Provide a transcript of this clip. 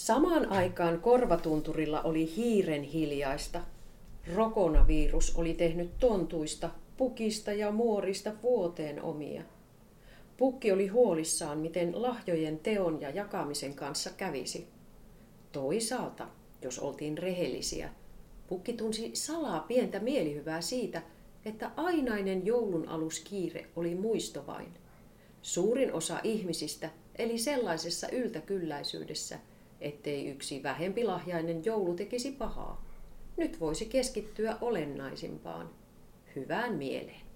Samaan aikaan Korvatunturilla oli hiiren hiljaista. Rokonavirus oli tehnyt tontuista, pukista ja muorista vuoteen omia. Pukki oli huolissaan, miten lahjojen teon ja jakamisen kanssa kävisi. Toisaalta, jos oltiin rehellisiä, Pukki tunsi salaa pientä mielihyvää siitä, että ainainen joulunaluskiire oli muisto vain. Suurin osa ihmisistä eli sellaisessa yltäkylläisyydessä, ettei yksi vähempilahjainen joulu tekisi pahaa. Nyt voisi keskittyä olennaisimpaan, hyvään mieleen.